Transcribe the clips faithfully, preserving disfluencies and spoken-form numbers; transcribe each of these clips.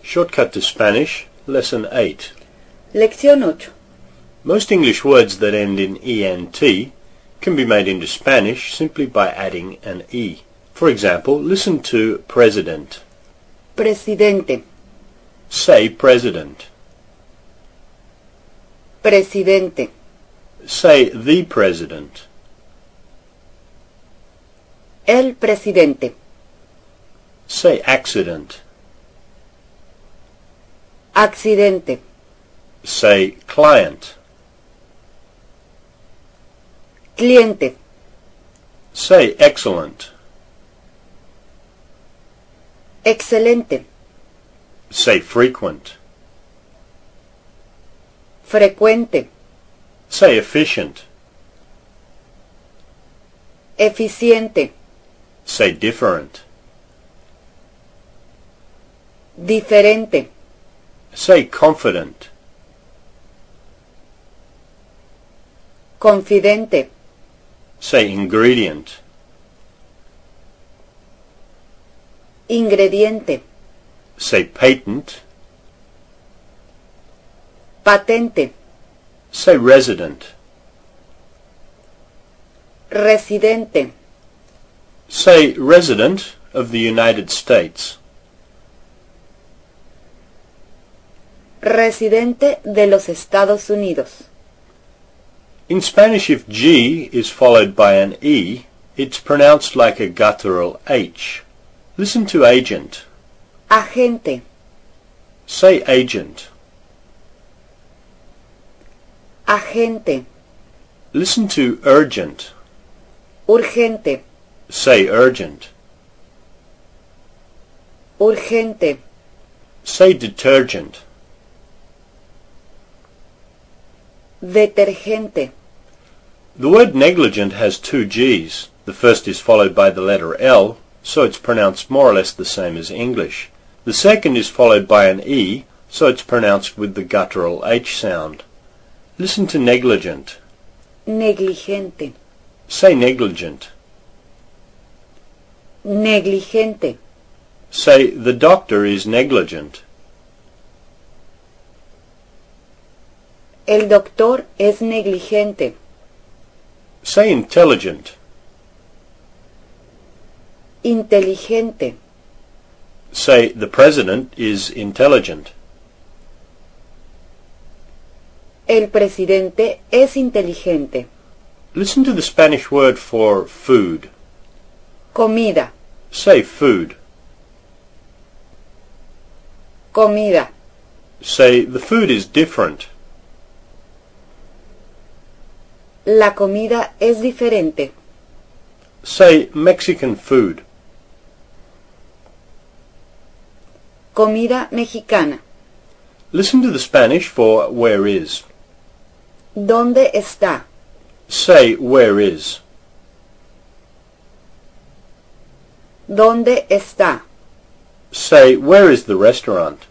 Shortcut to Spanish, Lesson eight. Lección ocho. Most English words that end in ent can be made into Spanish simply by adding an e. For example, listen to president. Presidente. Say president. Presidente. Say the president. El presidente. Say accident. Accidente. Say client. Cliente. Say excellent. Excelente. Say frequent. Frecuente. Say efficient. Eficiente. Say different. Diferente. Say confident. Confidente. Say ingredient. Ingrediente. Say patent. Patente. Say resident. Residente. Say resident of the United States. Residente de los Estados Unidos. In Spanish, if G is followed by an E, it's pronounced like a guttural H. Listen to agent. Agente. Say agent. Agente. Listen to urgent. Urgente. Say urgent. Urgente. Say detergent. Detergente. The word negligent has two G's. The first is followed by the letter L, so it's pronounced more or less the same as English. The second is followed by an E, so it's pronounced with the guttural H sound. Listen to negligent. Negligente. Say negligent. Negligente. Say the doctor is negligent. El doctor es negligente. Say intelligent. Inteligente. Say the president is intelligent. El presidente es inteligente. Listen to the Spanish word for food. Comida. Say food. Comida. Say the food is different. La comida es diferente. Say Mexican food. Comida mexicana. Listen to the Spanish for where is. ¿Dónde está? Say where is. ¿Dónde está? Say where is the restaurant.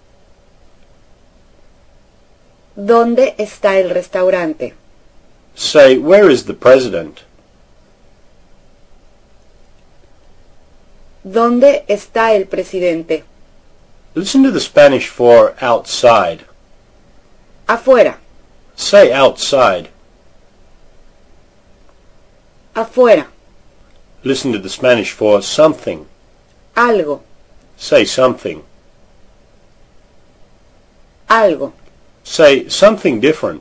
¿Dónde está el restaurante? Say where is the president. ¿Dónde está el presidente? Listen to the Spanish for outside. Afuera. Say outside. Afuera. Listen to the Spanish for something. Algo. Say something. Algo. Say something different.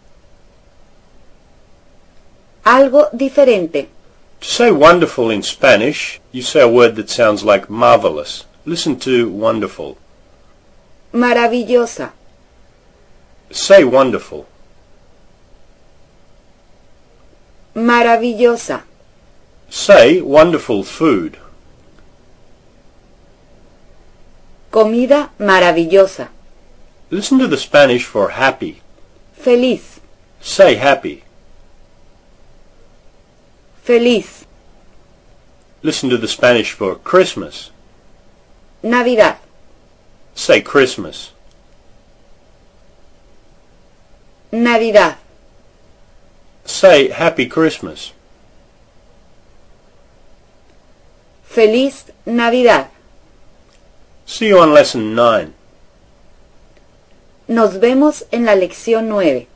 Algo diferente. To say wonderful in Spanish, you say a word that sounds like marvelous. Listen to wonderful. Maravillosa. Say wonderful. Maravillosa. Say wonderful food. Comida maravillosa. Listen to the Spanish for happy. Feliz. Say happy. Feliz. Listen to the Spanish for Christmas. Navidad. Say Christmas. Navidad. Say Happy Christmas. Feliz Navidad. See you on lesson nine. Nos vemos en la lección nueve.